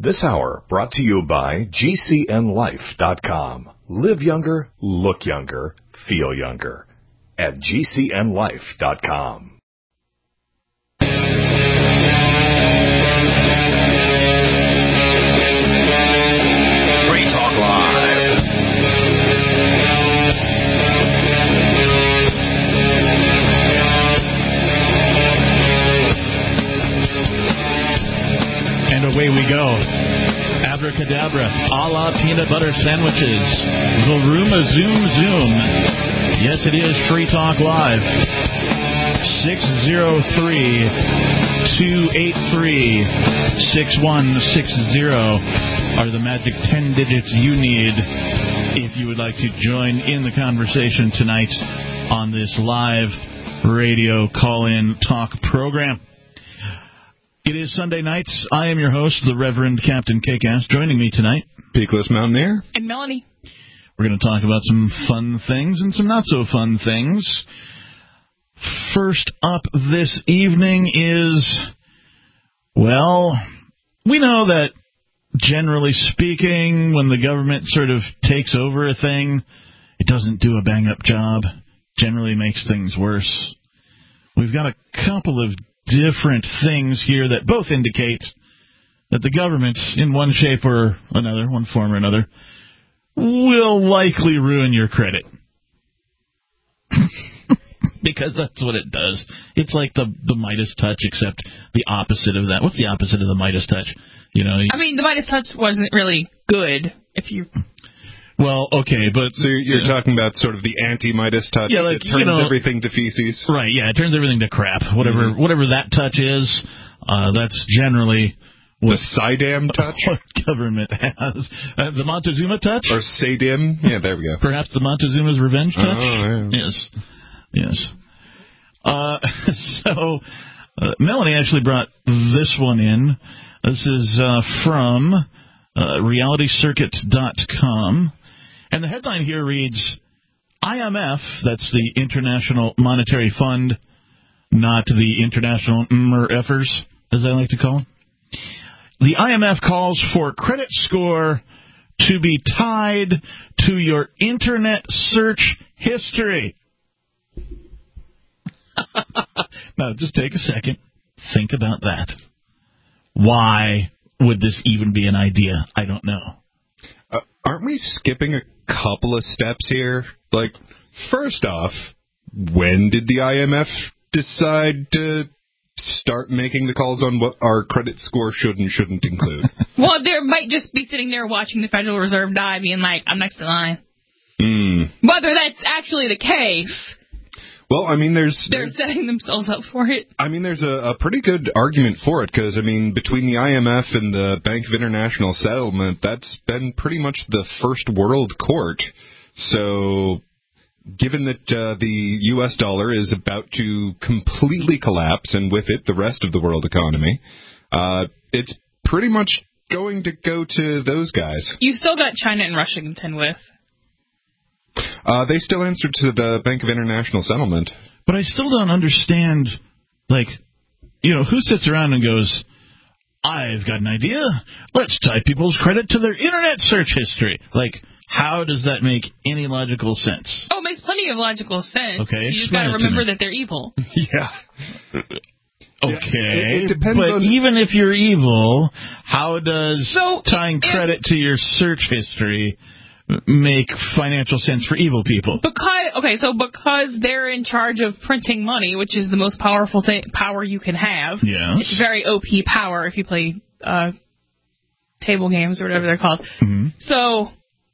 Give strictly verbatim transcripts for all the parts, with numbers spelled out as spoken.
This hour brought to you by G C N Life dot com. Live younger, look younger, feel younger at G C N Life dot com. Free Talk Live. And away we go. Abracadabra, a la peanut butter sandwiches. Zoom, zoom, zoom. Yes, it is Free Talk Live. six oh three, two eight three, six one six zero are the magic ten digits you need if you would like to join in the conversation tonight on this live radio call-in talk program. It is Sunday nights. I am your host, the Reverend Captain K-Cast. Joining me tonight, Peakless Mountaineer. And Melanie. We're going to talk about some fun things and some not-so-fun things. First up this evening is, well, we know that, generally speaking, when the government sort of takes over a thing, it doesn't do a bang-up job. Generally makes things worse. We've got a couple of different things here that both indicate that the government, in one shape or another, one form or another, will likely ruin your credit. Because that's what it does. It's like the the Midas touch, except the opposite of that. What's the opposite of the Midas touch? You know. I mean, the Midas touch wasn't really good. If you. Well, okay, but so you're yeah. talking about sort of the anti-Midas touch. Yeah, like, it turns you know, everything to feces. Right? Yeah, it turns everything to crap. Whatever, mm-hmm. whatever that touch is, uh, that's generally. The Sidam touch? What government has. Uh, the Montezuma touch? Or Sadim? Yeah, there we go. Perhaps the Montezuma's revenge touch? Oh, yeah. Yes. Yes. Uh, so, uh, Melanie actually brought this one in. This is uh, from uh, reality circuit dot com. And the headline here reads, I M F, that's the International Monetary Fund, not the International M R Fers, as I like to call them. The I M F calls for credit score to be tied to your internet search history. Now, just take a second. Think about that. Why would this even be an idea? I don't know. Uh, aren't we skipping a couple of steps here? Like, first off, when did the I M F decide to start making the calls on what our credit score should and shouldn't include? Well, they might just be sitting there watching the Federal Reserve die, being like, I'm next in line. Mm. Whether that's actually the case. Well, I mean, there's... They're there's, setting themselves up for it. I mean, there's a, a pretty good argument for it, because, I mean, between the I M F and the Bank of International Settlement, that's been pretty much the first world court. So, given that uh, the U S dollar is about to completely collapse, and with it, the rest of the world economy, uh, it's pretty much going to go to those guys. You still got China and Russia to contend with. Uh, they still answer to the Bank of International Settlement. But I still don't understand, like, you know, who sits around and goes, I've got an idea. Let's tie people's credit to their internet search history. Like, how does that make any logical sense? Oh, it makes plenty of logical sense. Okay, you just got to remember that they're evil. Yeah. Okay, it, it depends but on... even if you're evil, how does so, tying credit to your search history make financial sense for evil people? Because okay, so because they're in charge of printing money, which is the most powerful th- power you can have. Yes. It's very O P power if you play uh, table games or whatever they're called. Mm-hmm. So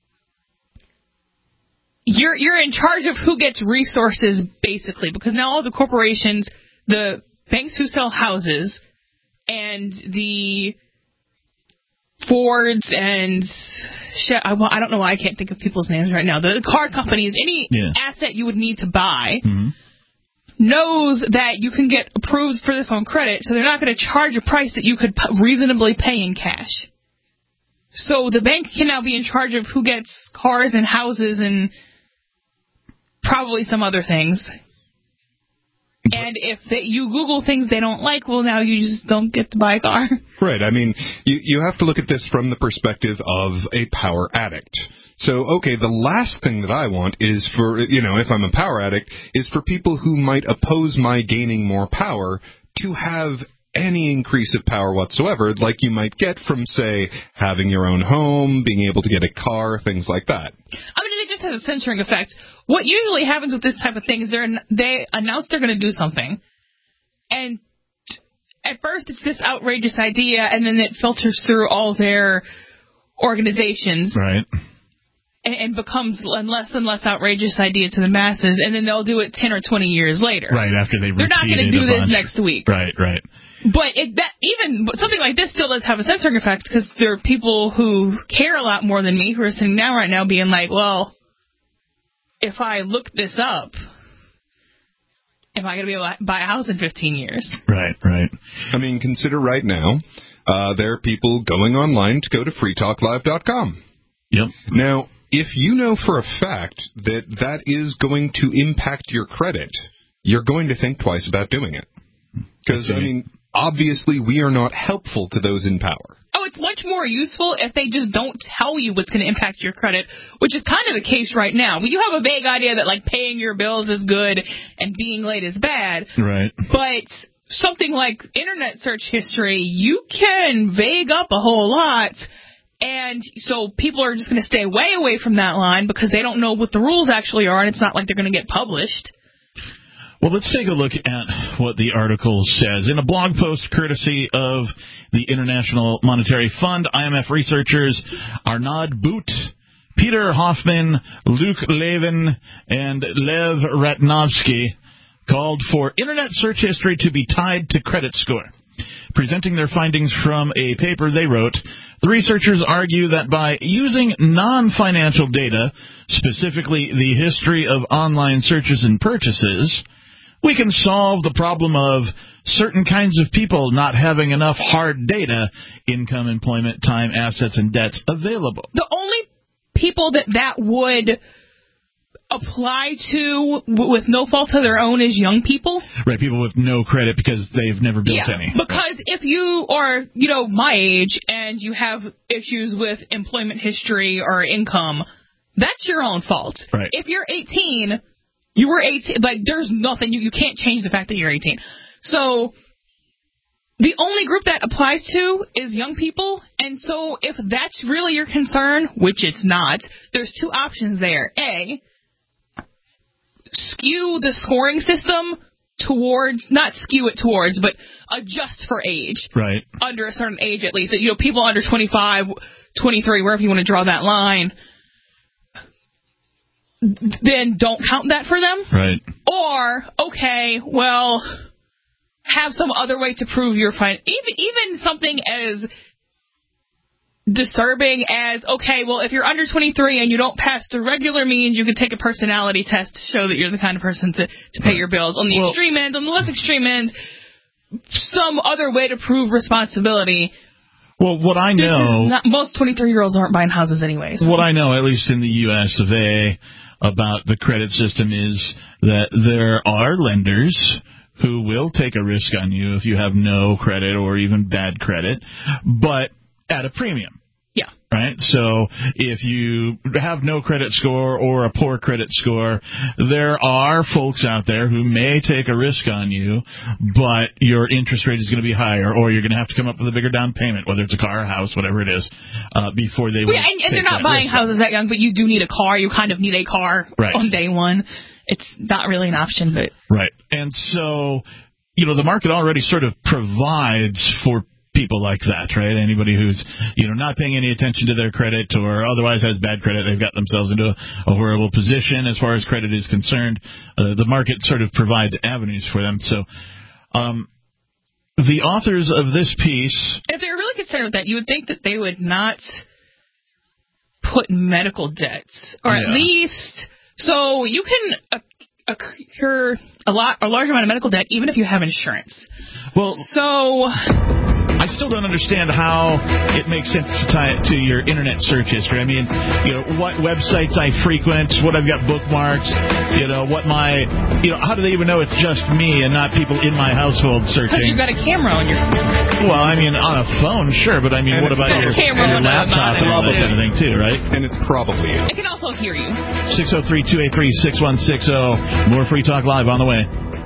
you're you're in charge of who gets resources, basically, because now all the corporations, the banks who sell houses, and the Fords and I don't know why I can't think of people's names right now. The car companies, any yeah. asset you would need to buy, mm-hmm. knows that you can get approved for this on credit, so they're not going to charge a price that you could reasonably pay in cash. So the bank can now be in charge of who gets cars and houses and probably some other things. And if they, you Google things they don't like, well, now you just don't get to buy a car. Right. I mean, you, you have to look at this from the perspective of a power addict. So, okay, the last thing that I want is for, you know, if I'm a power addict, is for people who might oppose my gaining more power to have any increase of power whatsoever, like you might get from, say, having your own home, being able to get a car, things like that. I mean, it just has a censoring effect. What usually happens with this type of thing is they're, they announce they're going to do something, and at first it's this outrageous idea, and then it filters through all their organizations. Right. And, and becomes a less and less outrageous idea to the masses, and then they'll do it ten or twenty years later. Right, after they They're not going to do this next week. Right, right. But it, that even but something like this still does have a censoring effect, because there are people who care a lot more than me who are sitting down right now being like, well, if I look this up, am I going to be able to buy a house in fifteen years? Right, right. I mean, consider right now, uh, there are people going online to go to free talk live dot com. Yep. Now, if you know for a fact that that is going to impact your credit, you're going to think twice about doing it. Because, I mean, obviously we are not helpful to those in power. Oh, it's much more useful if they just don't tell you what's going to impact your credit, which is kind of the case right now. You have a vague idea that, like, paying your bills is good and being late is bad. Right. But something like internet search history, you can vague up a whole lot. And so people are just going to stay way away from that line because they don't know what the rules actually are, and it's not like they're going to get published. Well, let's take a look at what the article says. In a blog post courtesy of the International Monetary Fund, I M F researchers Arnaud Boot, Peter Hoffman, Luc Levin, and Lev Ratnovsky called for Internet search history to be tied to credit score. Presenting their findings from a paper they wrote, the researchers argue that by using non-financial data, specifically the history of online searches and purchases, we can solve the problem of certain kinds of people not having enough hard data, income, employment, time, assets, and debts available. The only people that that would apply to with no fault of their own is young people. Right, people with no credit because they've never built yeah, any. Because if you are, you know, my age and you have issues with employment history or income, that's your own fault. Right. If you're eighteen... You were eighteen, like, there's nothing, you, you can't change the fact that you're eighteen. So, the only group that applies to is young people, and so if that's really your concern, which it's not, there's two options there. A, skew the scoring system towards, not skew it towards, but adjust for age. Right. Under a certain age, at least. You know, people under twenty-five, twenty-three, wherever you want to draw that line, then don't count that for them. Right. Or, okay, well, have some other way to prove your fin- even even something as disturbing as, okay, well, if you're under twenty-three and you don't pass the regular means, you can take a personality test to show that you're the kind of person to, to pay your bills. On the well, extreme end, on the less extreme end, some other way to prove responsibility. Well, what I know... Not, most twenty-three-year-olds aren't buying houses anyway. So. What I know, at least in the U S of A, about the credit system is that there are lenders who will take a risk on you if you have no credit or even bad credit, but at a premium. Yeah. Right? So if you have no credit score or a poor credit score, there are folks out there who may take a risk on you, but your interest rate is going to be higher, or you're going to have to come up with a bigger down payment, whether it's a car or house, whatever it is, uh, before they will yeah, and, and take they're not that buying risk houses that young, but you do need a car. You kind of need a car right. on day one. It's not really an option, but... Right. And so, you know, the market already sort of provides for people like that, right? Anybody who's, you know, not paying any attention to their credit or otherwise has bad credit, they've got themselves into a, a horrible position as far as credit is concerned. Uh, the market sort of provides avenues for them. So um, the authors of this piece... If they're really concerned with that, you would think that they would not put medical debts, or yeah. at least... So you can accrue a lot, a large amount of medical debt even if you have insurance. Well, so I still don't understand how it makes sense to tie it to your internet search history. I mean, you know, what websites I frequent, what I've got bookmarks, you know, what my, you know, how do they even know it's just me and not people in my household searching? Because you've got a camera on your phone. Well, I mean, on a phone, sure, but I mean, and what about your, your laptop and all that kind of thing, too, right? And it's probably it. It can also hear you. six oh three, two eight three, six one six zero. More Free Talk Live on the way.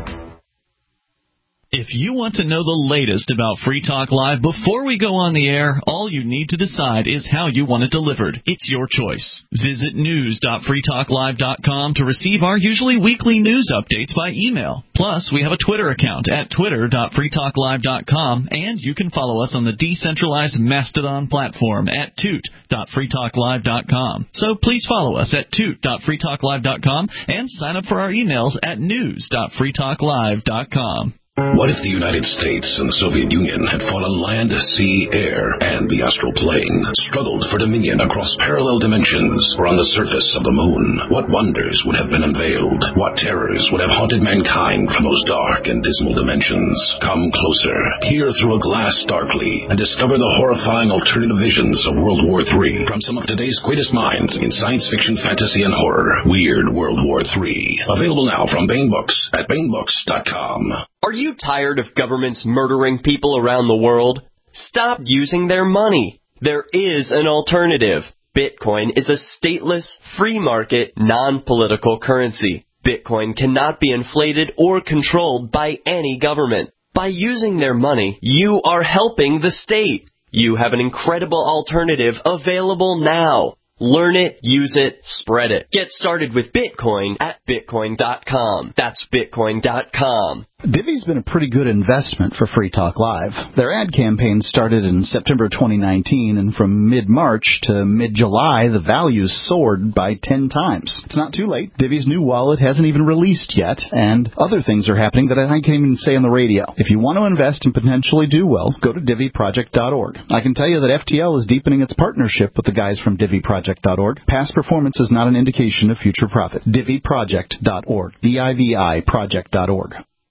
If you want to know the latest about Free Talk Live before we go on the air, all you need to decide is how you want it delivered. It's your choice. Visit news dot free talk live dot com to receive our usually weekly news updates by email. Plus, we have a Twitter account at twitter dot free talk live dot com, and you can follow us on the decentralized Mastodon platform at toot dot free talk live dot com. So please follow us at toot dot free talk live dot com and sign up for our emails at news dot free talk live dot com. What if the United States and the Soviet Union had fought on land, sea, air, and the astral plane, struggled for dominion across parallel dimensions or on the surface of the moon? What wonders would have been unveiled? What terrors would have haunted mankind from those dark and dismal dimensions? Come closer, peer through a glass darkly, and discover the horrifying alternative visions of World War Three from some of today's greatest minds in science fiction, fantasy, and horror. Weird World War Three. Available now from Baen Books at baen books dot com. Are you tired of governments murdering people around the world? Stop using their money. There is an alternative. Bitcoin is a stateless, free market, non-political currency. Bitcoin cannot be inflated or controlled by any government. By using their money, you are helping the state. You have an incredible alternative available now. Learn it, use it, spread it. Get started with Bitcoin at bitcoin dot com. That's bitcoin dot com. Divvy's been a pretty good investment for Free Talk Live. Their ad campaign started in September twenty nineteen, and from mid-March to mid-July, the values soared by ten times. It's not too late. Divvy's new wallet hasn't even released yet, and other things are happening that I can't even say on the radio. If you want to invest and potentially do well, go to divvy project dot org. I can tell you that F T L is deepening its partnership with the guys from divvy project dot org. Past performance is not an indication of future profit. divvy project dot org. D I V I project dot org.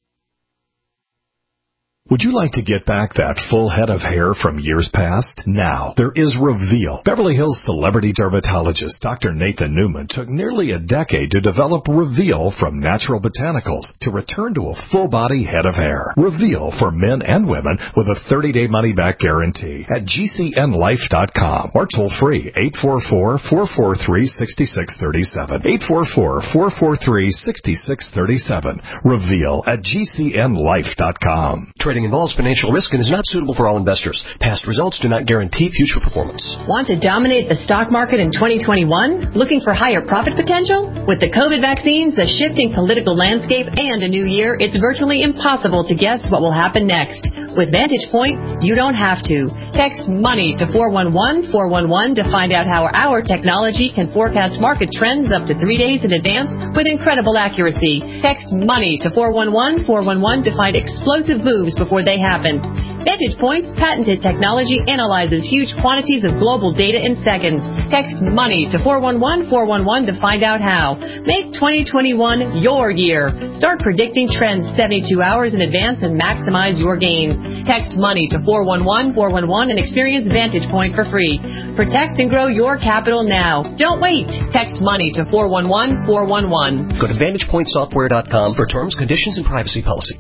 Would you like to get back that full head of hair from years past? Now, there is Reveal. Beverly Hills celebrity dermatologist Doctor Nathan Newman took nearly a decade to develop Reveal from natural botanicals to return to a full-body head of hair. Reveal for men and women with a thirty-day money-back guarantee at G C N life dot com or toll-free eight four four, four four three, six six three seven. eight four four, four four three, six six three seven. Reveal at G C N life dot com. Trading involves financial risk and is not suitable for all investors. Past results do not guarantee future performance. Want to dominate the stock market in twenty twenty-one? Looking for higher profit potential? With the COVID vaccines, the shifting political landscape, and a new year, it's virtually impossible to guess what will happen next. With Vantage Point, you don't have to. Text MONEY to four one one, four one one to find out how our technology can forecast market trends up to three days in advance with incredible accuracy. Text MONEY to four one one, four one one to find explosive moves before they happen. Vantage Point's patented technology analyzes huge quantities of global data in seconds. Text MONEY to four one one, four one one to find out how. Make twenty twenty-one your year. Start predicting trends seventy-two hours in advance and maximize your gains. Text MONEY to four one one, four one one and experience Vantage Point for free. Protect and grow your capital now. Don't wait. Text MONEY to four one one, four one one. Go to vantage point software dot com for terms, conditions, and privacy policy.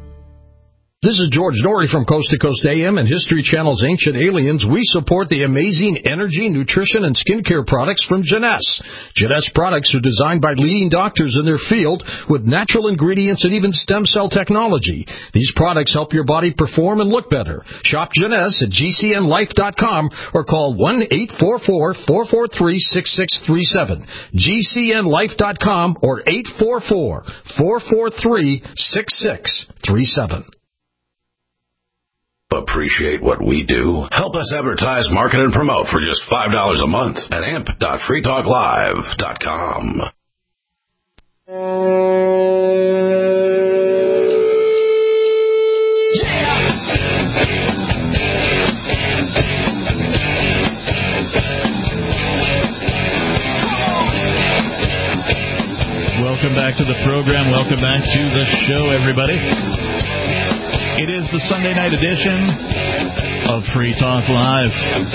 This is George Norrie from Coast to Coast A M and History Channel's Ancient Aliens. We support the amazing energy, nutrition, and skincare products from Jeunesse. Jeunesse products are designed by leading doctors in their field with natural ingredients and even stem cell technology. These products help your body perform and look better. Shop Jeunesse at G C N life dot com or call one eight four four, four four three, six six three seven. G C N life dot com or eight four four, four four three, six six three seven. Appreciate what we do? Help us advertise, market, and promote for just five dollars a month at amp dot free talk live dot com. Welcome back to the program. Welcome back to the show, everybody. It is the Sunday night edition of Free Talk Live.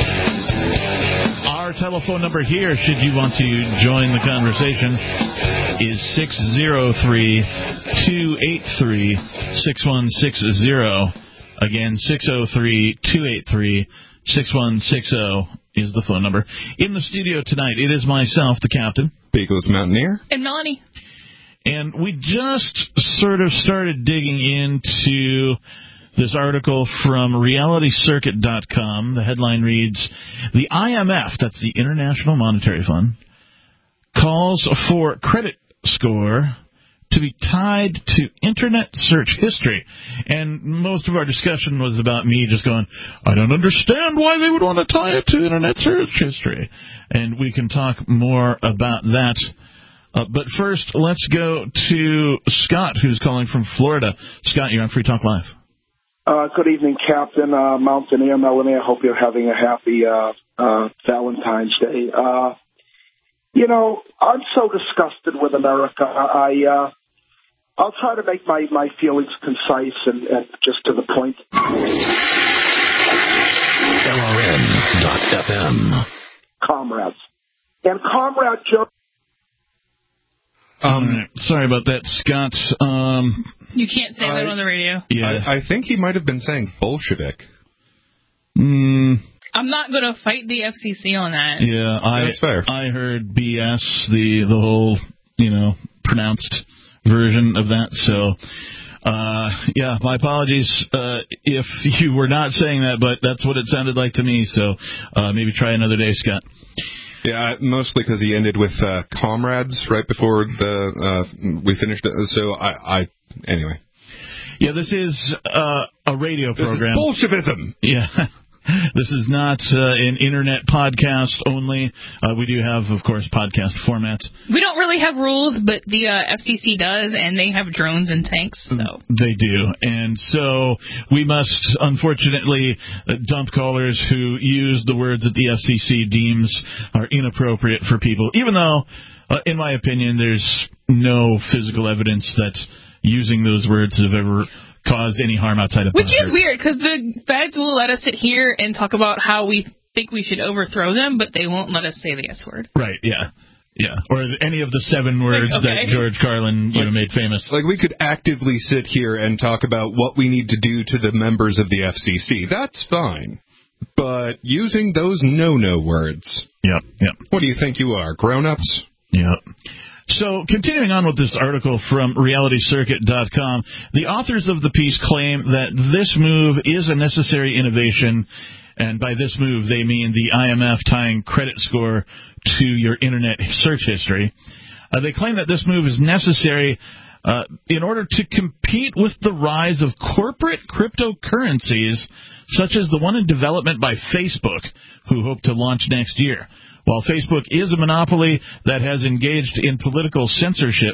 Our telephone number here, should you want to join the conversation, is six oh three, two eight three, six one six oh. Again, six oh three, two eight three, six one six oh is the phone number. In the studio tonight, it is myself, the captain. Beagles Mountaineer. And Melanie. And we just sort of started digging into this article from reality circuit dot com. The headline reads, the I M F, that's the International Monetary Fund, calls for credit score to be tied to Internet search history. And most of our discussion was about me just going, I don't understand why they would want to tie it to Internet search history. And we can talk more about that. Uh, but first, let's go to Scott, who's calling from Florida. Scott, you're on Free Talk Live. Uh, good evening, Captain uh, Mountaineer, Melanie. I hope you're having a happy uh, uh, Valentine's Day. Uh, you know, I'm so disgusted with America. I, uh, I'll try to make my, my feelings concise and, and just to the point. L R N dot F M. Comrades. And Comrade Joe... Um, sorry about that, Scott. Um, you can't say I, that on the radio. Yeah, I, I think he might have been saying Bolshevik. Mm. I'm not going to fight the F C C on that. Yeah, I, That's fair. I heard B S, the the whole, you know, pronounced version of that. So, uh, yeah, my apologies uh, if you were not saying that, but that's what it sounded like to me. So uh, maybe try another day, Scott. Yeah, mostly because he ended with uh, comrades right before the uh, we finished it. So I, I anyway. Yeah, this is uh, a radio program. This is Bolshevism. Yeah. This is not uh, an internet podcast only. Uh, we do have, of course, podcast formats. We don't really have rules, but the uh, F C C does, and they have drones and tanks. So they do, and so we must, unfortunately, uh, dump callers who use the words that the F C C deems are inappropriate for people, even though, uh, in my opinion, there's no physical evidence that using those words have ever caused any harm outside of Which Buzzard. is weird, because the feds will let us sit here and talk about how we think we should overthrow them, but they won't let us say the S word. Right, yeah. Yeah, or any of the seven words like, okay. that George Carlin you like, know, made famous. Like, we could actively sit here and talk about what we need to do to the members of the F C C. That's fine. But using those no-no words. Yep, yep. What do you think you are, grown-ups? Yep. So, continuing on with this article from reality circuit dot com, the authors of the piece claim that this move is a necessary innovation, and by this move they mean the I M F tying credit score to your internet search history. Uh, they claim that this move is necessary uh, in order to compete with the rise of corporate cryptocurrencies, such as the one in development by Facebook, who hope to launch next year. While Facebook is a monopoly that has engaged in political censorship,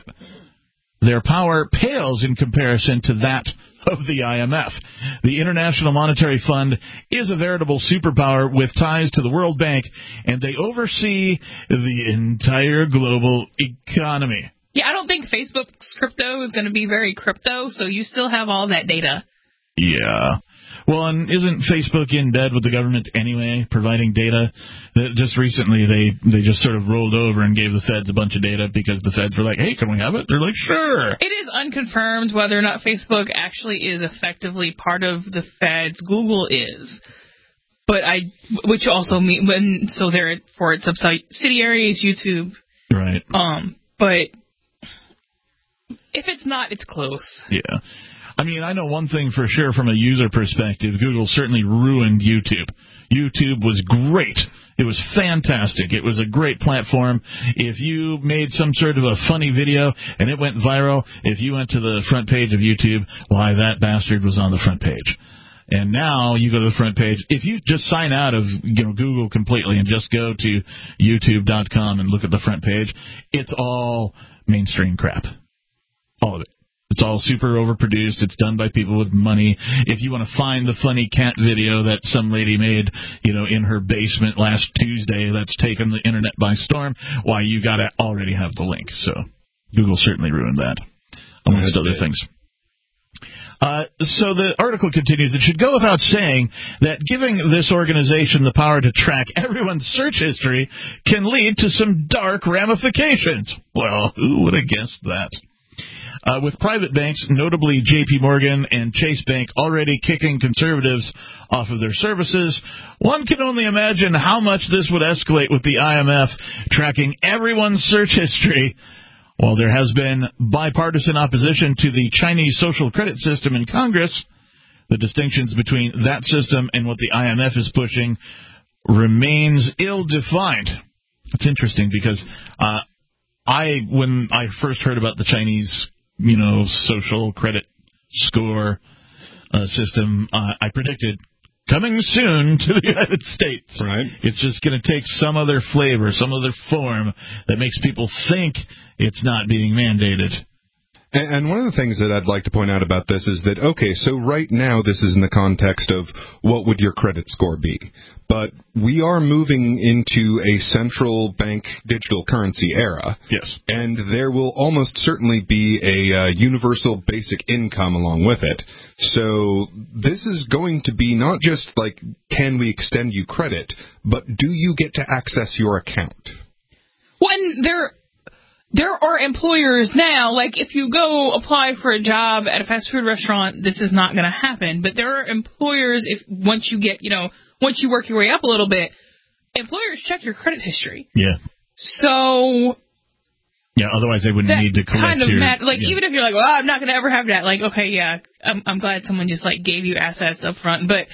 their power pales in comparison to that of the I M F. The International Monetary Fund is a veritable superpower with ties to the World Bank, and they oversee the entire global economy. Yeah, I don't think Facebook's crypto is going to be very crypto, so you still have all that data. Yeah. Well, and isn't Facebook in bed with the government anyway, providing data? Just recently, they, they just sort of rolled over and gave the feds a bunch of data because the feds were like, hey, can we have it? They're like, sure. It is unconfirmed whether or not Facebook actually is effectively part of the feds. Google is. But I, which also mean, when, so they're for its subsidiaries, YouTube. Right. Um, but if it's not, it's close. Yeah. I mean, I know one thing for sure from a user perspective. Google certainly ruined YouTube. YouTube was great. It was fantastic. It was a great platform. If you made some sort of a funny video and it went viral, if you went to the front page of YouTube, why, that bastard was on the front page. And now you go to the front page. If you just sign out of you know Google completely and just go to YouTube dot com and look at the front page, it's all mainstream crap. All of it. It's all super overproduced. It's done by people with money. If you want to find the funny cat video that some lady made, you know, in her basement last Tuesday that's taken the internet by storm, why, you got to already have the link. So Google certainly ruined that, amongst other things. Uh, so the article continues, it should go without saying that giving this organization the power to track everyone's search history can lead to some dark ramifications. Well, who would have guessed that? Uh, with private banks, notably J P. Morgan and Chase Bank, already kicking conservatives off of their services, one can only imagine how much this would escalate with the I M F tracking everyone's search history. While there has been bipartisan opposition to the Chinese social credit system in Congress, the distinctions between that system and what the I M F is pushing remains ill-defined. It's interesting because uh, I, when I first heard about the Chinese, you know, social credit score uh, system, uh, I predicted coming soon to the United States. Right. It's just going to take some other flavor, some other form that makes people think it's not being mandated. And one of the things that I'd like to point out about this is that, okay, so right now this is in the context of what would your credit score be? But we are moving into a central bank digital currency era. Yes. And there will almost certainly be a uh, universal basic income along with it. So this is going to be not just like, can we extend you credit, but do you get to access your account? When there... There are employers now, like if you go apply for a job at a fast food restaurant, this is not going to happen. But there are employers, if once you get, you know, once you work your way up a little bit, employers check your credit history. Yeah. So. Yeah, otherwise they wouldn't need to collect kind of your... Mat- like, yeah. even if you're like, well, I'm not going to ever have that. Like, okay, yeah, I'm, I'm glad someone just, like, gave you assets up front. But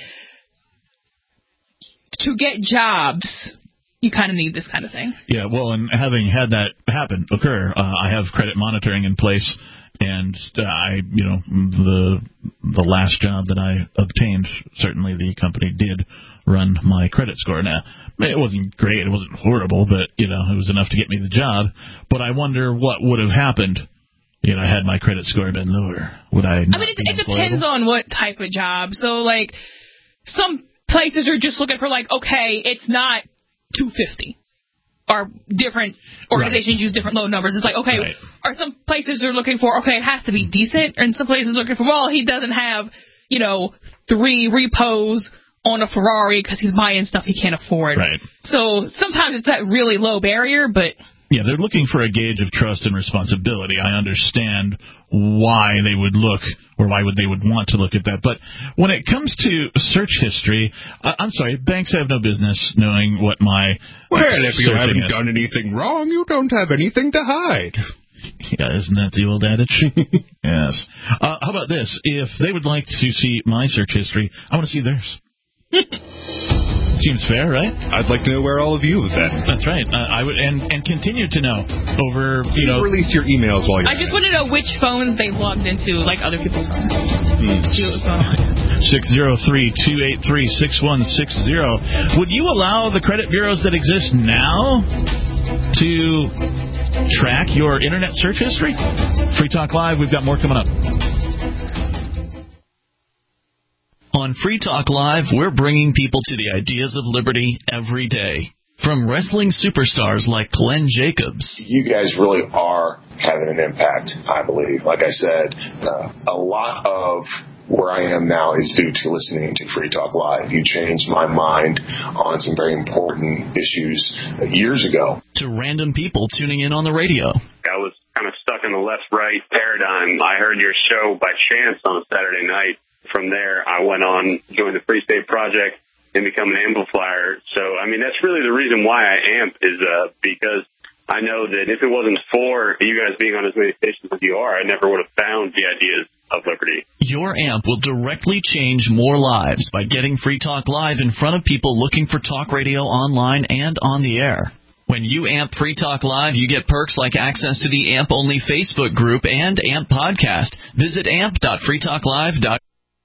to get jobs... You kind of need this kind of thing. Yeah, well, and having had that happen, occur, uh, I have credit monitoring in place, and uh, I, you know, the the last job that I obtained, certainly the company did run my credit score. Now, it wasn't great, it wasn't horrible, but, you know, it was enough to get me the job. But I wonder what would have happened, you know, had my credit score been lower. Would I not I mean, it, be it depends on what type of job. So, like, some places are just looking for, like, okay, it's not two fifty, or different organizations right. use different loan numbers. It's like, okay, right. or some places are looking for, okay, it has to be decent, and some places are looking for, well, he doesn't have, you know, three repos on a Ferrari because he's buying stuff he can't afford. Right. So sometimes it's that really low barrier, but... Yeah, they're looking for a gauge of trust and responsibility. I understand why they would look, or why would they would want to look at that. But when it comes to search history, uh, I'm sorry, banks have no business knowing what my Well, if you haven't is. done anything wrong, you don't have anything to hide. Yeah, isn't that the old adage? Yes. Uh, how about this? If they would like to see my search history, I want to see theirs. Seems fair, right? I'd like to know where all of you have been. That's right. Uh, I would, and and continue to know over, you Please know. release your emails while you're. I just want to know which phones they logged into, like other people's phones. Hmm. See what was going on. six zero three, two eight three, six one six zero. Would you allow the credit bureaus that exist now to track your internet search history? Free Talk Live, we've got more coming up. On Free Talk Live, we're bringing people to the ideas of liberty every day. From wrestling superstars like Glenn Jacobs. You guys really are having an impact, I believe. Like I said, uh, a lot of where I am now is due to listening to Free Talk Live. You changed my mind on some very important issues years ago. To random people tuning in on the radio. I was kind of stuck in the left-right paradigm. I heard your show by chance on a Saturday night. From there, I went on, joined the Free State Project, and become an amplifier. So, I mean, that's really the reason why I amp is uh, because I know that if it wasn't for you guys being on as many stations as you are, I never would have found the ideas of liberty. Your amp will directly change more lives by getting Free Talk Live in front of people looking for talk radio online and on the air. When you amp Free Talk Live, you get perks like access to the AMP-only Facebook group and AMP podcast. Visit amp dot free talk live dot com.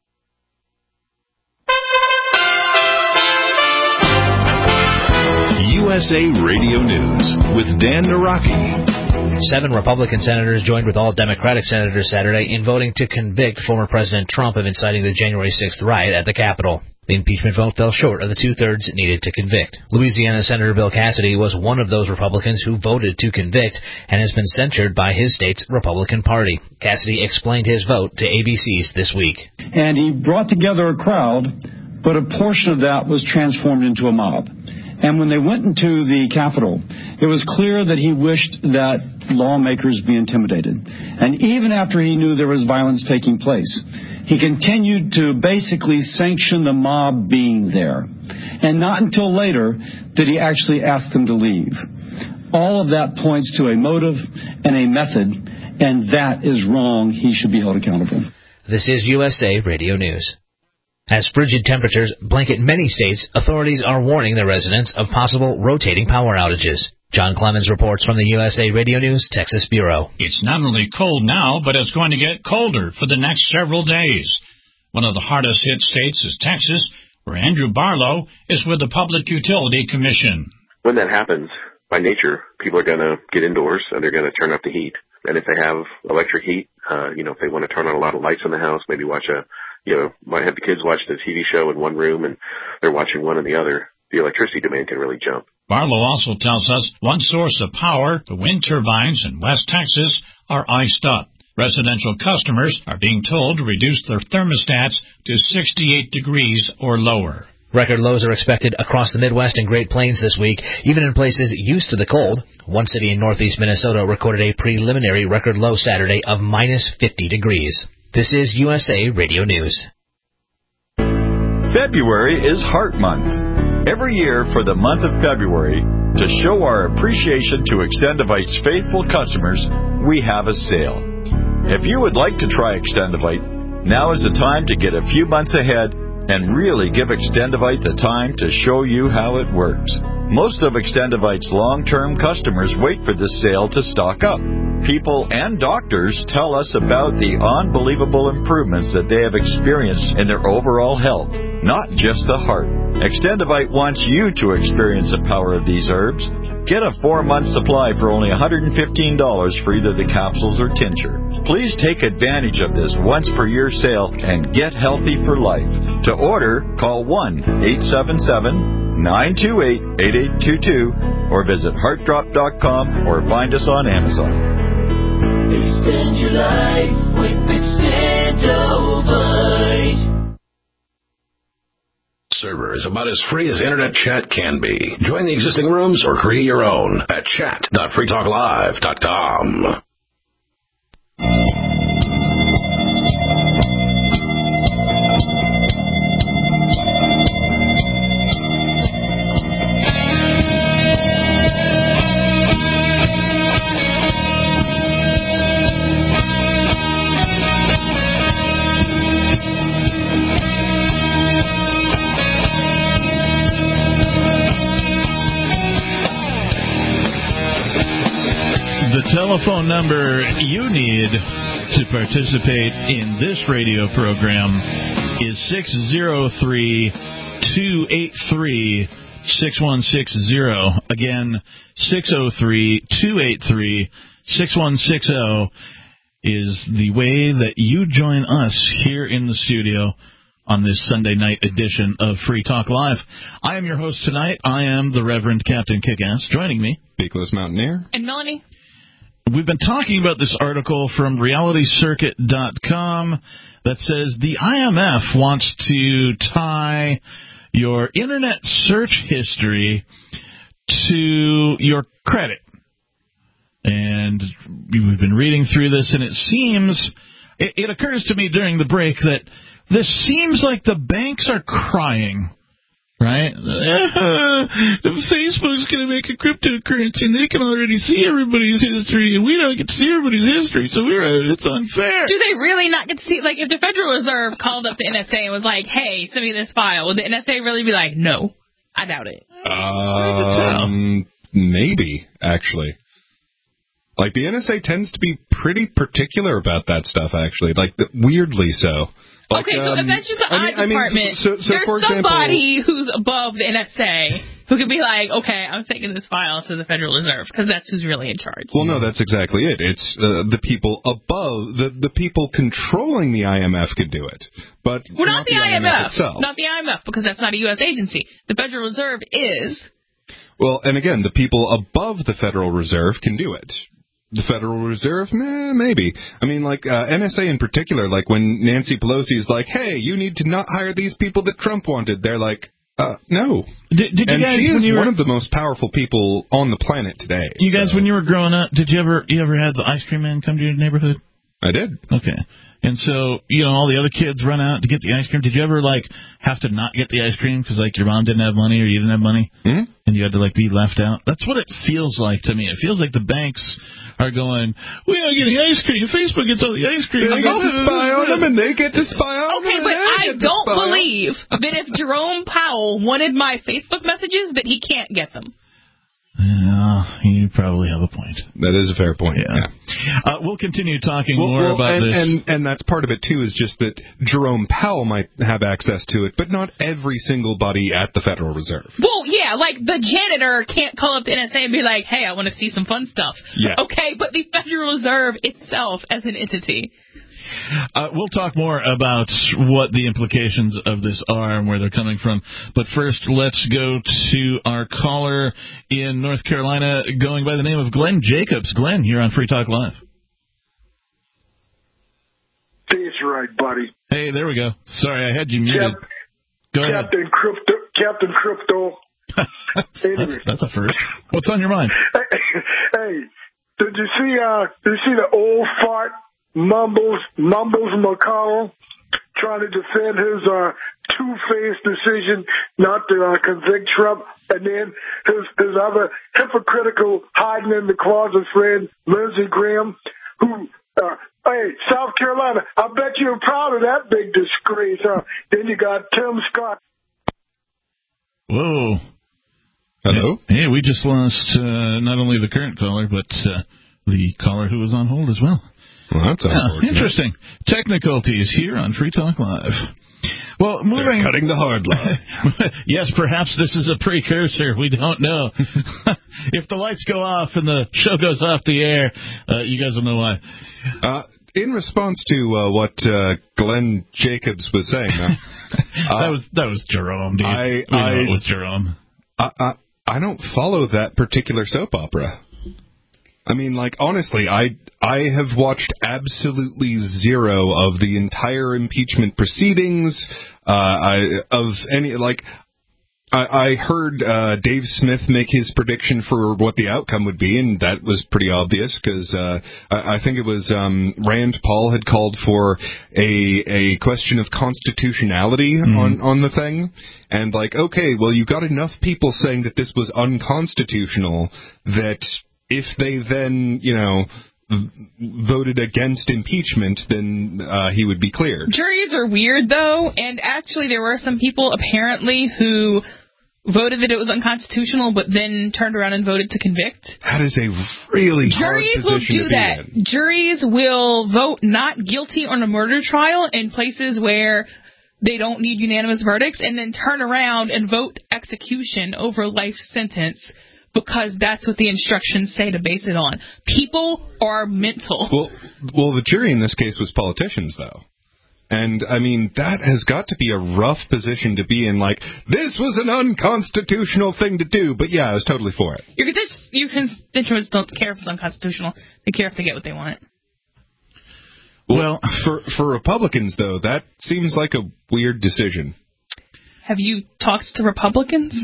U S A Radio News with Dan Naraki. Seven Republican senators joined with all Democratic senators Saturday in voting to convict former President Trump of inciting the January sixth riot at the Capitol. The impeachment vote fell short of the two-thirds needed to convict. Louisiana Senator Bill Cassidy was one of those Republicans who voted to convict and has been censured by his state's Republican Party. Cassidy explained his vote to A B C's This Week. And he brought together a crowd, but a portion of that was transformed into a mob. And when they went into the Capitol, it was clear that he wished that lawmakers be intimidated. And even after he knew there was violence taking place, he continued to basically sanction the mob being there. And not until later did he actually ask them to leave. All of that points to a motive and a method, and that is wrong. He should be held accountable. This is U S A Radio News. As frigid temperatures blanket many states, authorities are warning their residents of possible rotating power outages. John Clemens reports from the U S A Radio News Texas Bureau. It's not only cold now, but it's going to get colder for the next several days. One of the hardest hit states is Texas, where Andrew Barlow is with the Public Utility Commission. When that happens, by nature, people are going to get indoors and they're going to turn up the heat. And if they have electric heat, uh, you know, if they want to turn on a lot of lights in the house, maybe watch a, you know, might have the kids watch the T V show in one room and they're watching one in the other, the electricity demand can really jump. Barlow also tells us one source of power, the wind turbines in West Texas, are iced up. Residential customers are being told to reduce their thermostats to sixty-eight degrees or lower. Record lows are expected across the Midwest and Great Plains this week, even in places used to the cold. One city in northeast Minnesota recorded a preliminary record low Saturday of minus fifty degrees. This is U S A Radio News. February is Heart Month. Every year for the month of February, to show our appreciation to Extendivite's faithful customers, we have a sale. If you would like to try Extendivite, now is the time to get a few months ahead and really give Extendivite the time to show you how it works. Most of Extendivite's long-term customers wait for this sale to stock up. People and doctors tell us about the unbelievable improvements that they have experienced in their overall health, not just the heart. Extendivite wants you to experience the power of these herbs. Get a four-month supply for only one hundred fifteen dollars for either the capsules or tincture. Please take advantage of this once-per-year sale and get healthy for life. To order, call one eight seven seven, nine two eight, eight eight two two or visit heart drop dot com or find us on Amazon. Extend your life with Extendivite. Server is about as free as internet chat can be. Join the existing rooms or create your own at chat dot free talk live dot com. The telephone number you need to participate in this radio program is six oh three, two eight three, six one six zero. Again, six oh three, two eight three, six one six zero is the way that you join us here in the studio on this Sunday night edition of Free Talk Live. I am your host tonight. I am the Reverend Captain Kickass. Joining me, Beakless Mountaineer. And Melanie. We've been talking about this article from reality circuit dot com that says the I M F wants to tie your internet search history to your credit. And we've been reading through this, and it seems, it, it occurs to me during the break that this seems like the banks are crying. Right? Facebook's going to make a cryptocurrency, and they can already see everybody's history, and we don't get to see everybody's history, so we're it's unfair. Do they really not get to see? Like, if the Federal Reserve called up the N S A and was like, hey, send me this file, would the N S A really be like, no? I doubt it. Um, maybe, actually. Like, the N S A tends to be pretty particular about that stuff, actually. Like, weirdly so. Like, okay, so um, if that's just the I mean, odd department, I mean, so, so there's for example, somebody who's above the N S A who could be like, okay, I'm taking this file to the Federal Reserve, because that's who's really in charge. Well, no, that's exactly it. It's uh, the people above, the the people controlling the I M F could do it, but well, not, not the, the I M F, itself. Not the I M F, because that's not a U S agency. The Federal Reserve is. Well, and again, the people above the Federal Reserve can do it. The Federal Reserve? Nah, maybe. I mean, like, uh, N S A in particular, like, when Nancy Pelosi is like, hey, you need to not hire these people that Trump wanted, they're like, uh, no. Did, did and you guys, she is when you one were, of the most powerful people on the planet today. You guys, so. when you were growing up, did you ever, you ever had the ice cream man come to your neighborhood? I did. Okay. And so, you know, all the other kids run out to get the ice cream. Did you ever, like, have to not get the ice cream because, like, your mom didn't have money or you didn't have money? Mm-hmm. And you had to, like, be left out? That's what it feels like to me. It feels like the banks are going, we are getting ice cream. Facebook gets all the ice cream. They get to spy on them, and they get to spy on them. Okay, but I don't believe that if Jerome Powell wanted my Facebook messages, that he can't get them. Yeah, you probably have a point. That is a fair point. Yeah. yeah. Uh, we'll continue talking well, more well, about and, this. And, and that's part of it, too, is just that Jerome Powell might have access to it, but not every single body at the Federal Reserve. Well, yeah, like the janitor can't call up the N S A and be like, hey, I want to see some fun stuff. Yeah. Okay, but the Federal Reserve itself as an entity. Uh, we'll talk more about what the implications of this are and where they're coming from. But first, let's go to our caller in North Carolina going by the name of Glenn Jacobs. Glenn, you're on Free Talk Live. That's right, buddy. Hey, there we go. Sorry, I had you muted. Cap- go ahead. Captain Crypto. Captain Crypto. that's, that's a first. What's on your mind? Hey, did you see? Uh, did you see the old fart? Mumbles, Mumbles McConnell trying to defend his uh, two-faced decision not to uh, convict Trump, and then his, his other hypocritical hiding in the closet friend, Lindsey Graham, who, uh, hey, South Carolina, I bet you're proud of that big disgrace. Uh, then you got Tim Scott. Whoa. Hello? Hey, we just lost uh, not only the current caller, but uh, the caller who was on hold as well. Well, that's yeah, interesting. Technicalities here on Free Talk Live. Well, moving... They're cutting the hard line. Yes, perhaps this is a precursor. We don't know. If the lights go off and the show goes off the air, uh, you guys will know why. Uh, in response to uh, what uh, Glenn Jacobs was saying... Uh, that was that was Jerome, dude. I, we I, know it was Jerome. I, I, I don't follow that particular soap opera. I mean, like, honestly, I I have watched absolutely zero of the entire impeachment proceedings, uh, I, of any, like, I, I heard uh, Dave Smith make his prediction for what the outcome would be, and that was pretty obvious, because uh, I, I think it was um, Rand Paul had called for a a question of constitutionality mm-hmm. on, on the thing, and like, okay, well, you got enough people saying that this was unconstitutional that... If they then, you know, voted against impeachment, then uh, he would be cleared. Juries are weird, though, and actually there were some people, apparently, who voted that it was unconstitutional, but then turned around and voted to convict. That is a really Juries hard will position do to be that. in. Juries will vote not guilty on a murder trial in places where they don't need unanimous verdicts, and then turn around and vote execution over life sentence, because that's what the instructions say to base it on. People are mental. Well, well, the jury in this case was politicians, though. And, I mean, that has got to be a rough position to be in, like, this was an unconstitutional thing to do, but yeah, I was totally for it. Your, your constituents don't care if it's unconstitutional. They care if they get what they want. Well, for, for Republicans, though, that seems like a weird decision. Have you talked to Republicans?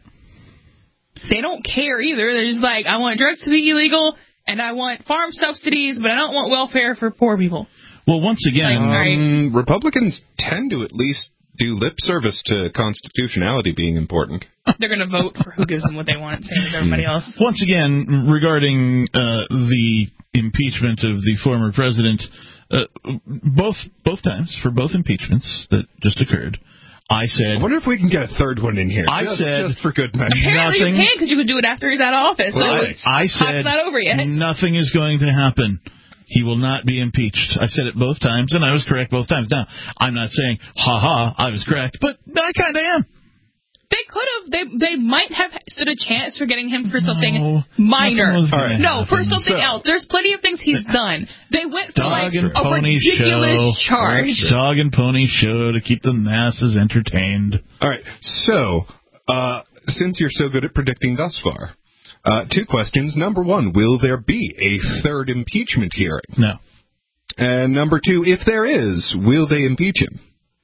They don't care either. They're just like, I want drugs to be illegal, and I want farm subsidies, but I don't want welfare for poor people. Well, once again, like, um, right. Republicans tend to at least do lip service to constitutionality being important. They're going to vote for who gives them what they want, same as everybody else. Once again, regarding uh, the impeachment of the former president, uh, both both times, for both impeachments that just occurred, I said... I wonder if we can get a third one in here. I just, said... Just for good measure. Apparently nothing, you can, because you could do it after he's out of office. Well, so I, I said... It's not over yet. Nothing is going to happen. He will not be impeached. I said it both times, and I was correct both times. Now, I'm not saying, ha-ha, I was correct, but I kind of am. They could have, they they might have stood a chance for getting him for something no, minor. Right. No, for something so, else. There's plenty of things he's done. They went for dog like and a pony ridiculous show. charge. Dog and pony show to keep the masses entertained. All right, so uh, since you're so good at predicting thus far, uh, two questions. Number one, will there be a third impeachment hearing? No. And number two, if there is, will they impeach him?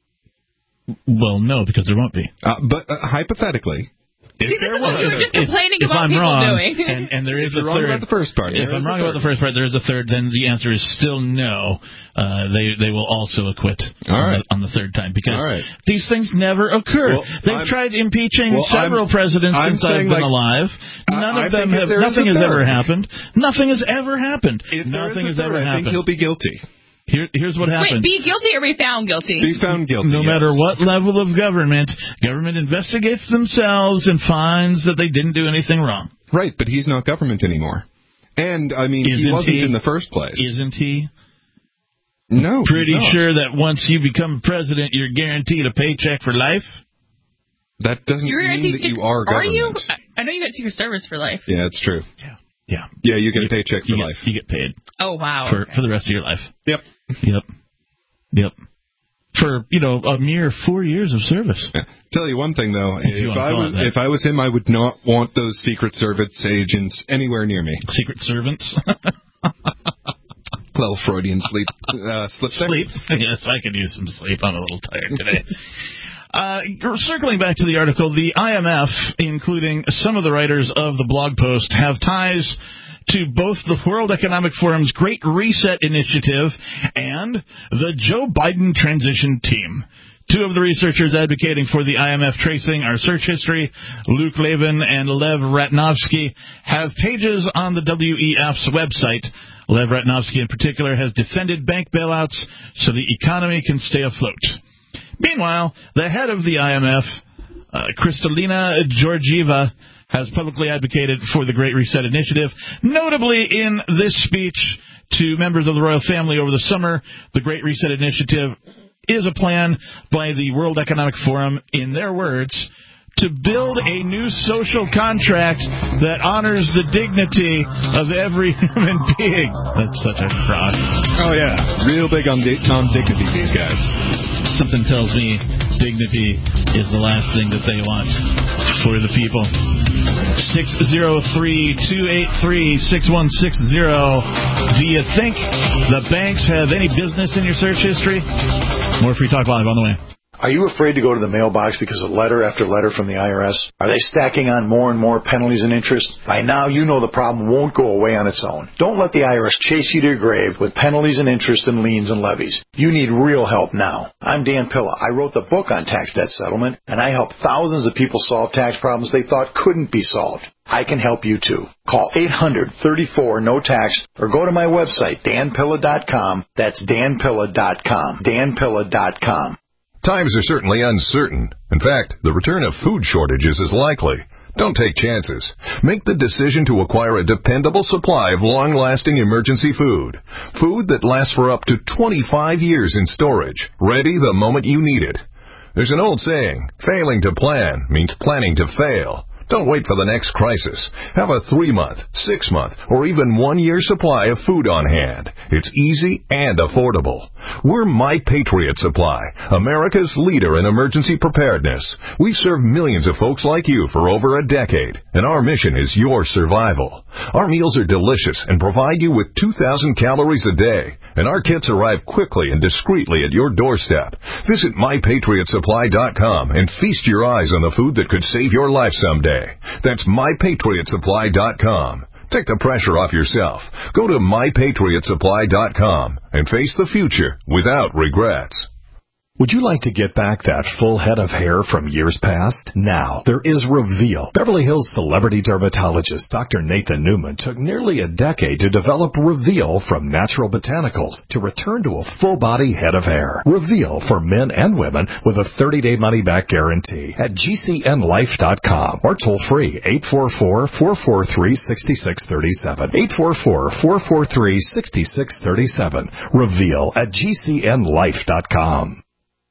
Well, no, because there won't be. Uh, but uh, hypothetically, if See, there this is was, what we were just if, complaining if about I'm people wrong, doing. and, and there is if a you're wrong third, about the first part, if I'm wrong about the first part, there is a third. Then the answer is still no. Uh, they they will also acquit All on, right. the, on the third time because All right. these things never occur. Well, They've I'm, tried impeaching well, several I'm, presidents I'm since I've been like, alive. None I, of I them have. Nothing has ever happened. Nothing has ever happened. If nothing has third, ever I happened. think he'll be guilty. Here, here's what happened. Wait, be guilty or be found guilty? Be found guilty. No yes. matter what level of government, government investigates themselves and finds that they didn't do anything wrong. Right, but he's not government anymore. And, I mean, Isn't he wasn't he? in the first place. Isn't he? No, Pretty he's not. sure that once you become president, you're guaranteed a paycheck for life? That doesn't You're mean that secret, you are government. Are you? I know you got Secret Service for life. Yeah, it's true. Yeah. Yeah. Yeah, you get a paycheck for you life. Get, you get paid. Oh, wow. For, okay. for the rest of your life. Yep. Yep. Yep. For, you know, a mere four years of service. Yeah. Tell you one thing, though. If, if I was, if I was him, I would not want those Secret Service agents anywhere near me. Secret servants? Little Freudian sleep. Uh, slip there. Sleep? Yes, I could use some sleep. I'm a little tired today. Uh, circling back to the article, the I M F, including some of the writers of the blog post, have ties to both the World Economic Forum's Great Reset Initiative and the Joe Biden Transition Team. Two of the researchers advocating for the I M F tracing our search history, Luke Levin and Lev Ratnovsky, have pages on the W E F's website. Lev Ratnovsky in particular has defended bank bailouts so the economy can stay afloat. Meanwhile, the head of the I M F, uh, Kristalina Georgieva, has publicly advocated for the Great Reset Initiative. Notably in this speech to members of the royal family over the summer, the Great Reset Initiative is a plan by the World Economic Forum, in their words, to build a new social contract that honors the dignity of every human being. That's such a crock. Oh, yeah. Real big on, di- on dignity, these guys. Something tells me dignity is the last thing that they want for the people. six oh three, two eight three, six one six zero. Do you think the banks have any business in your search history? More Free Talk Live on the way. Are you afraid to go to the mailbox because of letter after letter from the I R S? Are they stacking on more and more penalties and interest? By now, you know the problem won't go away on its own. Don't let the I R S chase you to your grave with penalties and interest and liens and levies. You need real help now. I'm Dan Pilla. I wrote the book on tax debt settlement, and I help thousands of people solve tax problems they thought couldn't be solved. I can help you too. Call eight hundred, thirty-four, no tax or go to my website, dan pilla dot com. That's dan pilla dot com. dan pilla dot com. Times are certainly uncertain. In fact, the return of food shortages is likely. Don't take chances. Make the decision to acquire a dependable supply of long-lasting emergency food. Food that lasts for up to twenty-five years in storage, ready the moment you need it. There's an old saying, failing to plan means planning to fail. Don't wait for the next crisis. Have a three-month, six-month, or even one-year supply of food on hand. It's easy and affordable. We're My Patriot Supply, America's leader in emergency preparedness. We've served millions of folks like you for over a decade, and our mission is your survival. Our meals are delicious and provide you with two thousand calories a day, and our kits arrive quickly and discreetly at your doorstep. Visit my patriot supply dot com and feast your eyes on the food that could save your life someday. That's my patriot supply dot com. Take the pressure off yourself. Go to my patriot supply dot com and face the future without regrets. Would you like to get back that full head of hair from years past? Now, there is Reveal. Beverly Hills celebrity dermatologist Doctor Nathan Newman took nearly a decade to develop Reveal from natural botanicals to return to a full-body head of hair. Reveal for men and women with a thirty-day money-back guarantee at G C N life dot com or toll-free eight four four, four four three, six six three seven. eight four four, four four three, six six three seven. Reveal at G C N life dot com.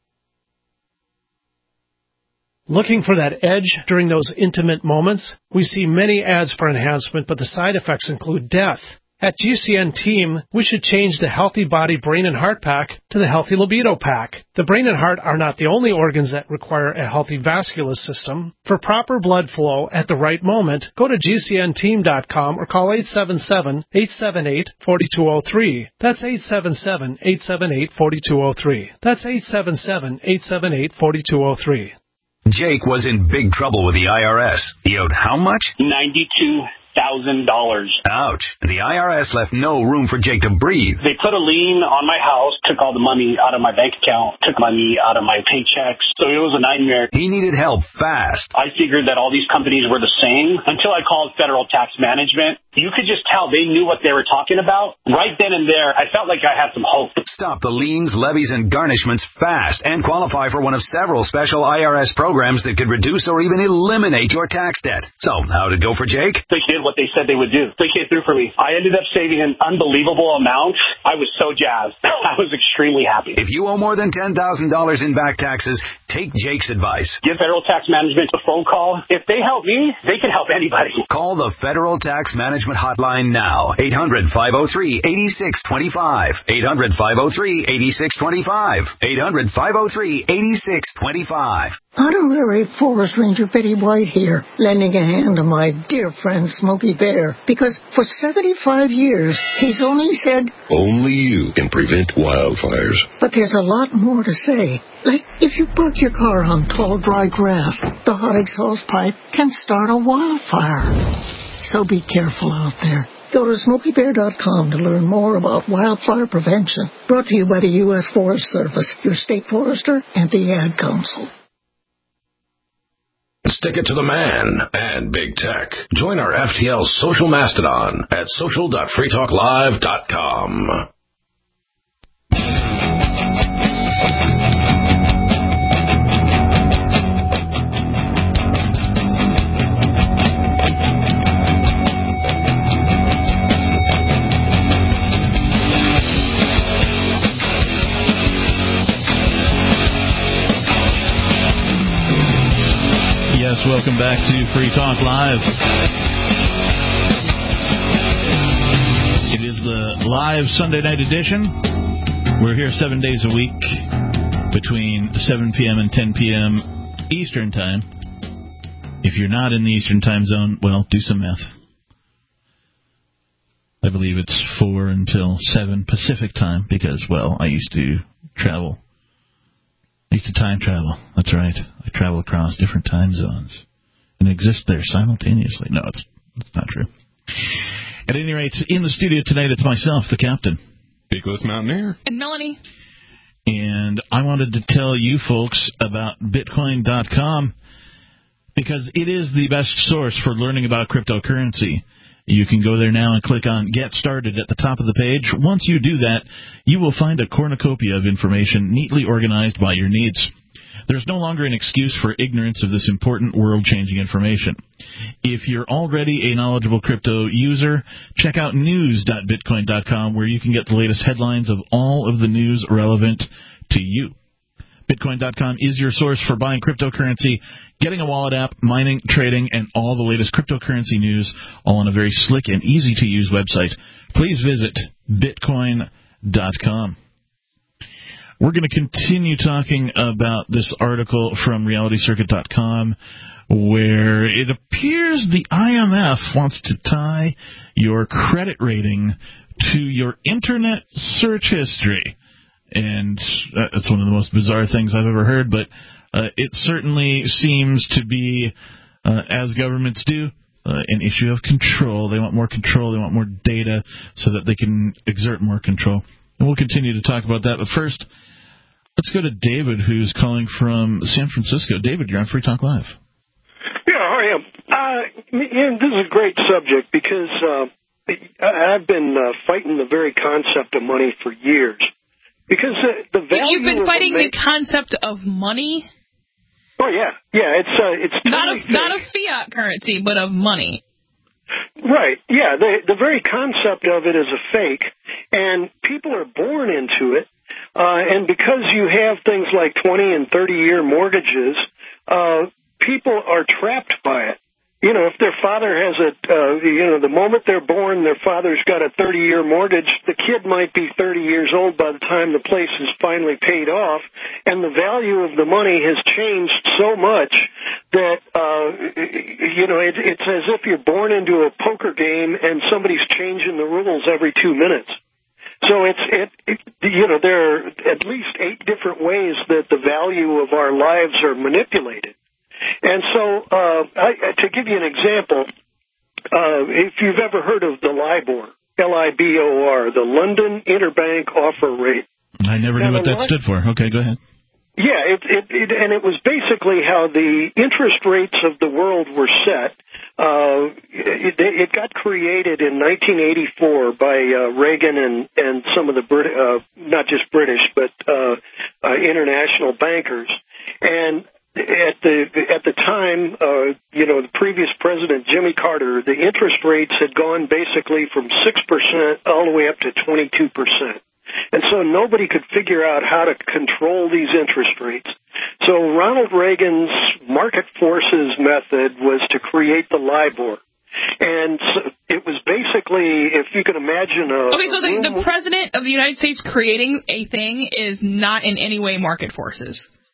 Looking for that edge during those intimate moments? We see many ads for enhancement, but the side effects include death. At G C N Team, we should change the Healthy Body Brain and Heart Pack to the Healthy Libido Pack. The brain and heart are not the only organs that require a healthy vascular system. For proper blood flow at the right moment, go to G C N team dot com or call eight seven seven, eight seven eight, four two zero three. That's eight seven seven, eight seven eight, four two zero three. That's eight seven seven, eight seven eight, four two zero three. Jake was in big trouble with the I R S. He owed how much? ninety-two thousand dollars. Ouch. The I R S left no room for Jake to breathe. They put a lien on my house, took all the money out of my bank account, took money out of my paychecks. So it was a nightmare. He needed help fast. I figured that all these companies were the same until I called Federal Tax Management. You could just tell they knew what they were talking about. Right then and there, I felt like I had some hope. Stop the liens, levies, and garnishments fast and qualify for one of several special I R S programs that could reduce or even eliminate your tax debt. So, how'd it go for Jake? They did what they said they would do. They came through for me. I ended up saving an unbelievable amount. I was so jazzed. I was extremely happy. If you owe more than ten thousand dollars in back taxes, take Jake's advice. Give Federal Tax Management a phone call. If they help me, they can help anybody. Call the Federal Tax Management Hotline now. eight hundred, five oh three, eight six two five. eight hundred, five oh three, eight six two five. eight hundred, five oh three, eight six two five. Honorary Forest Ranger Betty White here, lending a hand to my dear friend Smokey Bear, because for seventy-five years, he's only said, only you can prevent wildfires. But there's a lot more to say. Like, if you park your car on tall, dry grass, the hot exhaust pipe can start a wildfire. So be careful out there. Go to smokey bear dot com to learn more about wildfire prevention. Brought to you by the U S Forest Service, your state forester, and the Ad Council. Stick it to the man and big tech. Join our F T L social mastodon at social dot free talk live dot com. Welcome back to Free Talk Live. It is the live Sunday night edition. We're here seven days a week between seven p.m. and ten p.m. Eastern Time. If you're not in the Eastern Time Zone, well, do some math. I believe it's four until seven Pacific Time because, well, I used to travel. I used to time travel. That's right. I travel across different time zones and exist there simultaneously. No, it's it's not true. At any rate, in the studio tonight, it's myself, the captain. Beakless Mountaineer. And Melanie. And I wanted to tell you folks about Bitcoin dot com because it is the best source for learning about cryptocurrency. You can go there now and click on Get Started at the top of the page. Once you do that, you will find a cornucopia of information neatly organized by your needs. There's no longer an excuse for ignorance of this important world-changing information. If you're already a knowledgeable crypto user, check out news dot bitcoin dot com where you can get the latest headlines of all of the news relevant to you. Bitcoin dot com is your source for buying cryptocurrency, getting a wallet app, mining, trading, and all the latest cryptocurrency news, all on a very slick and easy-to-use website. Please visit bitcoin dot com. We're going to continue talking about this article from reality circuit dot com where it appears the I M F wants to tie your credit rating to your Internet search history. And that's one of the most bizarre things I've ever heard, but uh, it certainly seems to be, uh, as governments do, uh, an issue of control. They want more control. They want more data so that they can exert more control. And we'll continue to talk about that. But first, Let's go to David, who's calling from San Francisco. David, you're on Free Talk Live. Yeah, how are you? Uh, yeah, this is a great subject because uh, I've been uh, fighting the very concept of money for years. Because uh, the value You've been fighting of the concept of money? Oh yeah, yeah. It's uh, it's not totally of not of fiat currency, but of money. Right. Yeah. The the very concept of it is a fake, and people are born into it. Uh, and because you have things like twenty and thirty year mortgages, uh, people are trapped by it. You know, if their father has a, uh, you know, the moment they're born, their father's got a thirty year mortgage, the kid might be thirty years old by the time the place is finally paid off, and the value of the money has changed so much that, uh, you know, it, it's as if you're born into a poker game and somebody's changing the rules every two minutes. So it's, it, it, you know, there are at least eight different ways that the value of our lives are manipulated. And so, uh, I, to give you an example, uh, if you've ever heard of the LIBOR, L I B O R, the London Interbank Offer Rate. I never knew now, what that Li- stood for. Okay, go ahead. Yeah, it, it, it, and it was basically how the interest rates of the world were set. Uh, it, it got created in nineteen eighty-four by uh, Reagan and, and some of the Brit- uh, not just British, but uh, uh, international bankers. And At the at the time, uh, you know, the previous president, Jimmy Carter, the interest rates had gone basically from six percent all the way up to twenty-two percent. And so nobody could figure out how to control these interest rates. So Ronald Reagan's market forces method was to create the LIBOR. And so it was basically, if you can imagine a... Okay, so a the, room- the president of the United States creating a thing is not in any way market forces.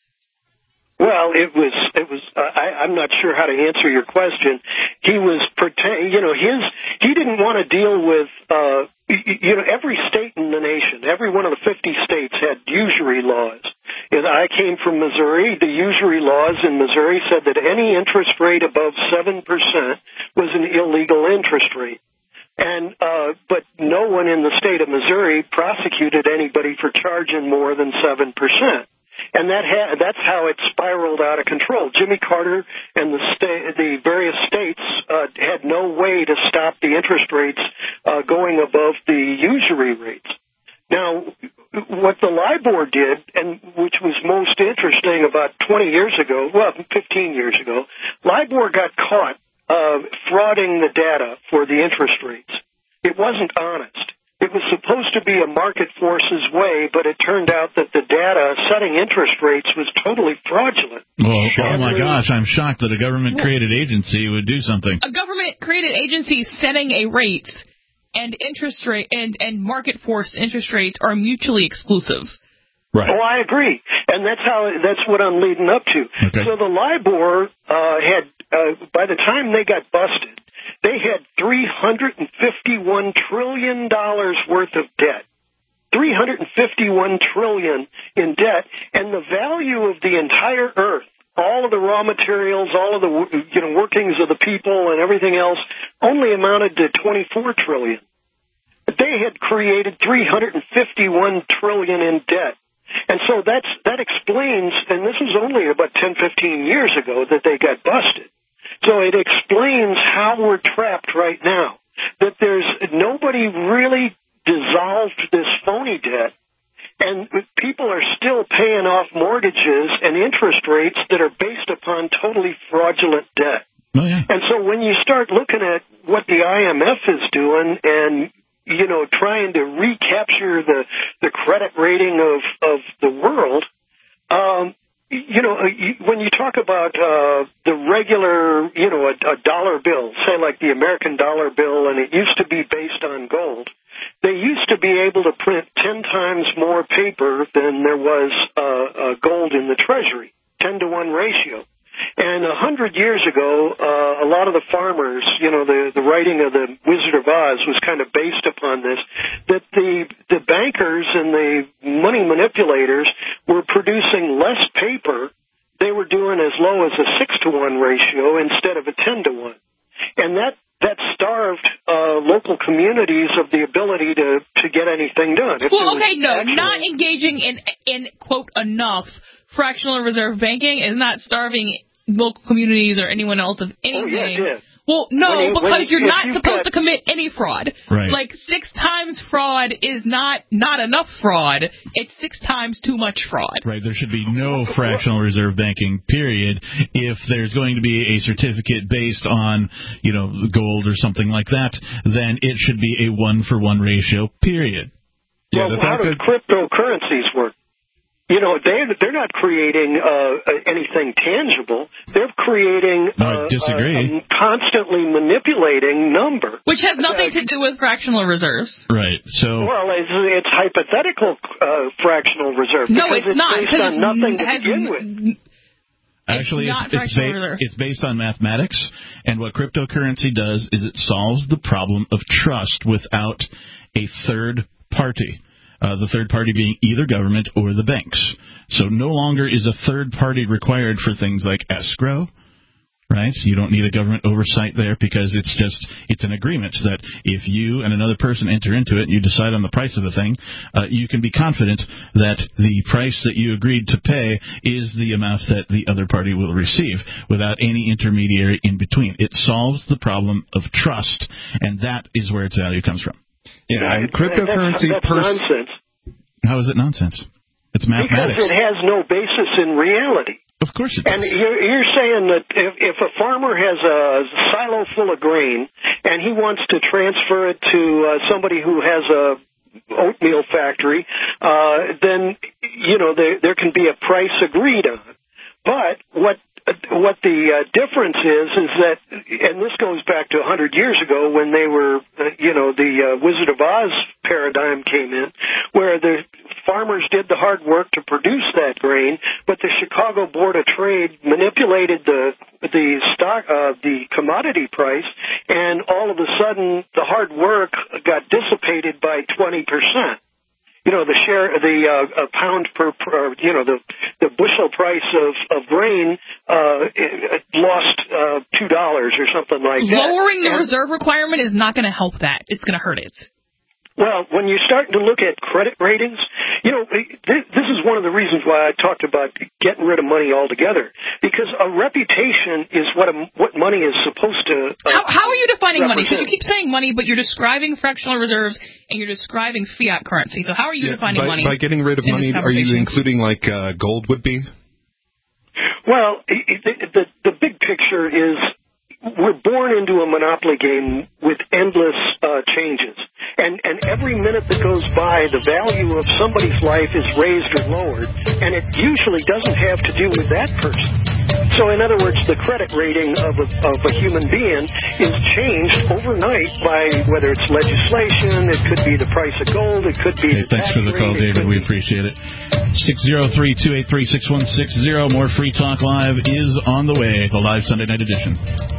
Well, it was, it was, uh, I, I'm not sure how to answer your question. He was pretend, you know, his, he didn't want to deal with, uh, you know, every state in the nation, every one of the fifty states had usury laws. And I came from Missouri. The usury laws in Missouri said that any interest rate above seven percent was an illegal interest rate. And, uh, but no one in the state of Missouri prosecuted anybody for charging more than seven percent. And that ha- that's how it spiraled out of control. Jimmy Carter and the sta- the various states uh, had no way to stop the interest rates uh, going above the usury rates. Now, what the LIBOR did, and which was most interesting about twenty years ago, well, fifteen years ago, LIBOR got caught uh, frauding the data for the interest rates. It wasn't honest. It was supposed to be a market forces way, but it turned out that the data setting interest rates was totally fraudulent. Well, oh my gosh, I'm shocked that a government-created agency would do something. A government-created agency setting a rate and interest rate and, and market force interest rates are mutually exclusive. Right. Oh, I agree, and that's how that's what I'm leading up to. Okay. So the LIBOR uh, had, uh, by the time they got busted, they had three hundred fifty-one trillion dollars worth of debt. three hundred fifty-one trillion dollars in debt, and the value of the entire earth, all of the raw materials, all of the you know workings of the people and everything else, only amounted to twenty-four trillion dollars. They had created three hundred fifty-one trillion dollars in debt. And so that's that explains, and this was only about ten, fifteen years ago that they got busted. So it explains how we're trapped right now, that there's nobody really dissolved this phony debt, and people are still paying off mortgages and interest rates that are based upon totally fraudulent debt. Oh, yeah. And so when you start looking at what the I M F is doing and you know, trying to recapture the, the credit rating of, of the world, um, you know, when you talk about uh, the regular, you know, a, a dollar bill, say like the American dollar bill, and it used to be based on gold, they used to be able to print ten times more paper than there was uh, uh, gold in the Treasury, ten to one ratio. And a hundred years ago, uh, a lot of the farmers, you know, the, the writing of the Wizard of Oz was kind of based upon this, that the, the bankers and the money manipulators were producing less paper. They were doing as low as a six to one ratio instead of a ten to one. And that, that's starved uh, local communities of the ability to, to get anything done. If well, okay, no, actually, not engaging in, in, quote, enough fractional reserve banking is not starving local communities or anyone else of anything. Oh, yeah, it is. Well, no, you, because you, you're not supposed got, to commit any fraud. Right. Like, six times fraud is not not enough fraud. It's six times too much fraud. Right. There should be no fractional reserve banking, period. If there's going to be a certificate based on, you know, gold or something like that, then it should be a one-for-one ratio, period. Well, Yeah, how do cryptocurrencies work? You know, they they're not creating uh, anything tangible. They're creating no, uh, I disagree. a constantly manipulating number, which has nothing uh, to do with fractional reserves. Right. So well, it's, it's hypothetical uh, fractional reserve. No, it's, it's not. Based on it's nothing to has, begin with. Actually, it's, it's, it's, ba- it's based on mathematics, and what cryptocurrency does is it solves the problem of trust without a third party. Uh, the third party being either government or the banks. So no longer is a third party required for things like escrow, right? You don't need a government oversight there because it's just, it's an agreement that if you and another person enter into it and you decide on the price of a thing, uh, you can be confident that the price that you agreed to pay is the amount that the other party will receive without any intermediary in between. It solves the problem of trust, and that is where its value comes from. Yeah, and cryptocurrency that's, that's pers- nonsense. How is it nonsense? It's mathematics. Because it has no basis in reality. Of course it does. And you're, you're saying that if, if a farmer has a silo full of grain and he wants to transfer it to uh, somebody who has a oatmeal factory, uh, then, you know, there, there can be a price agreed on. But what what the uh, difference is, is that, and this goes back to one hundred years ago when they were, uh, you know, the uh, Wizard of Oz paradigm came in, where the farmers did the hard work to produce that grain, but the Chicago Board of Trade manipulated the the stock, uh, the commodity price, and all of a sudden the hard work got dissipated by twenty percent. You know, the share, the uh, a pound per, per, you know, the the bushel price of of grain uh, it, it lost uh, two dollars or something like that. Lowering the and, reserve requirement is not going to help that. It's going to hurt it. Well, when you're starting to look at credit ratings, you know, this is one of the reasons why I talked about getting rid of money altogether, because a reputation is what a, what money is supposed to. Uh, how, how are you defining represent. money? Because you keep saying money, but you're describing fractional reserves and you're describing fiat currency. So how are you yeah, defining by, money? By getting rid of money, are you including like uh, gold would be? Well, the, the the big picture is we're born into a monopoly game with endless uh, changes. And and every minute that goes by, the value of somebody's life is raised or lowered, and it usually doesn't have to do with that person. So in other words, the credit rating of a, of a human being is changed overnight by whether it's legislation, it could be the price of gold, it could be hey, the thanks for the rate, call, David. We appreciate it. six oh three, two eight three, six one six zero. More Free Talk Live is on the way, the live Sunday night edition.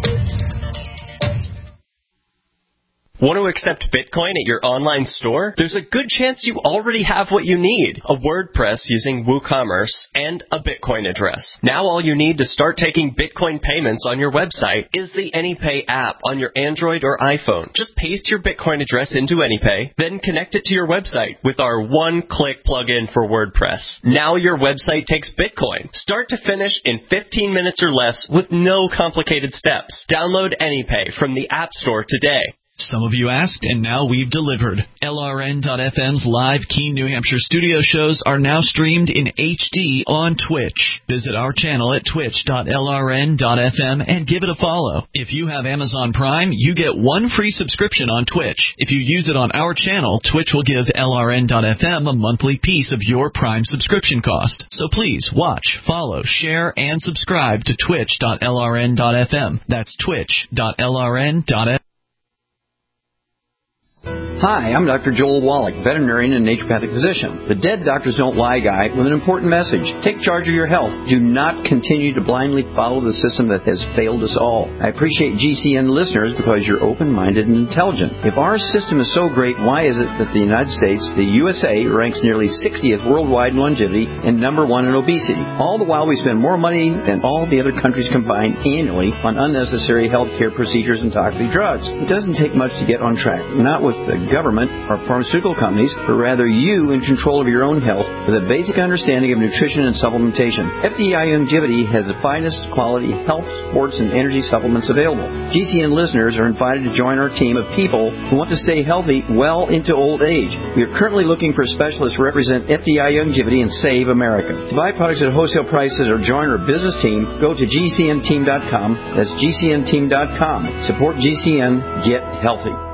Want to accept Bitcoin at your online store? There's a good chance you already have what you need, a WordPress using WooCommerce and a Bitcoin address. Now all you need to start taking Bitcoin payments on your website is the AnyPay app on your Android or iPhone. Just paste your Bitcoin address into AnyPay, then connect it to your website with our one-click plugin for WordPress. Now your website takes Bitcoin, start to finish in fifteen minutes or less with no complicated steps. Download AnyPay from the App Store today. Some of you asked, and now we've delivered. L R N dot F M's live Keene, New Hampshire studio shows are now streamed in H D on Twitch. Visit our channel at twitch dot L R N dot F M and give it a follow. If you have Amazon Prime, you get one free subscription on Twitch. If you use it on our channel, Twitch will give L R N dot F M a monthly piece of your Prime subscription cost. So please watch, follow, share, and subscribe to twitch dot L R N dot F M. That's twitch dot L R N dot F M. Hi, I'm Doctor Joel Wallach, veterinarian and naturopathic physician. The Dead Doctors Don't Lie guy with an important message. Take charge of your health. Do not continue to blindly follow the system that has failed us all. I appreciate G C N listeners because you're open-minded and intelligent. If our system is so great, why is it that the United States, the U S A, ranks nearly sixtieth worldwide in longevity and number one in obesity? All the while we spend more money than all the other countries combined annually on unnecessary health care procedures and toxic drugs. It doesn't take much to get on track. Not with the government or pharmaceutical companies, but rather you in control of your own health with a basic understanding of nutrition and supplementation. F D I Longevity has the finest quality health, sports, and energy supplements available. G C N listeners are invited to join our team of people who want to stay healthy well into old age. We are currently looking for specialists to represent F D I Longevity and Save America. To buy products at wholesale prices or join our business team, go to G C N team dot com. That's G C N team dot com. Support G C N. Get healthy.